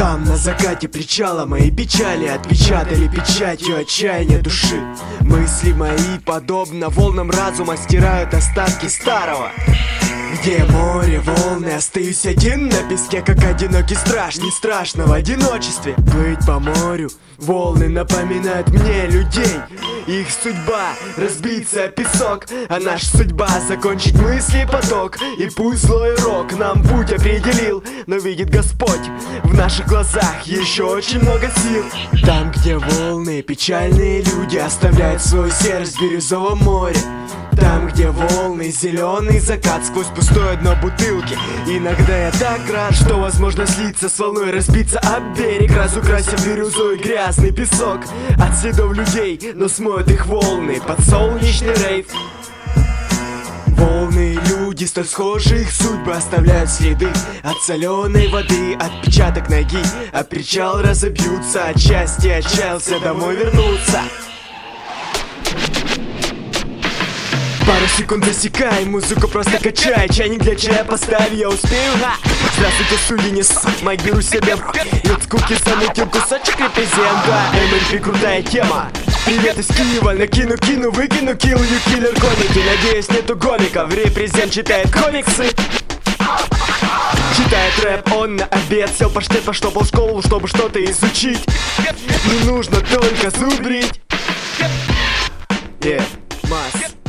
Там на закате причала мои печали отпечатали печатью отчаяния души. Мысли мои, подобно волнам разума, стирают остатки старого. Где море, волны, остаюсь один на песке, как одинокий страж. Не страшно в одиночестве плыть по морю. Волны напоминают мне людей. Их судьба разбиться о песок, а наша судьба закончить мысли поток. И пусть злой рок нам путь определил, но видит Господь в наших глазах еще очень много сил. Там, где волны, печальные люди оставляют свое сердце в бирюзовом море. Там, где волны, зеленый закат сквозь пустое дно бутылки. Иногда я так рад, что возможно слиться с волной, разбиться об берег, разукрасив бирюзой грязный песок от следов людей, но смоют их волны под солнечный рейв. Волны, люди, столь схожие их судьбы оставляют следы от соленой воды, отпечаток ноги, а причал разобьются от счастья, отчаялся домой вернуться. Пару секунд засекай, музыку просто качай, чайник для чая поставь, я успею, ха! Здравствуйте, судьи, не ссать, майк беру себе в и от скуки замутил кусочек репрезента. МЛП крутая тема. Привет из Киева, накину, выкину, kill you killer комики. Надеюсь, нету гомиков, репрезент читает комиксы. Читает рэп, он на обед сел паштет, поштопал школу, чтобы что-то изучить. Не нужно только зубрить. Масс.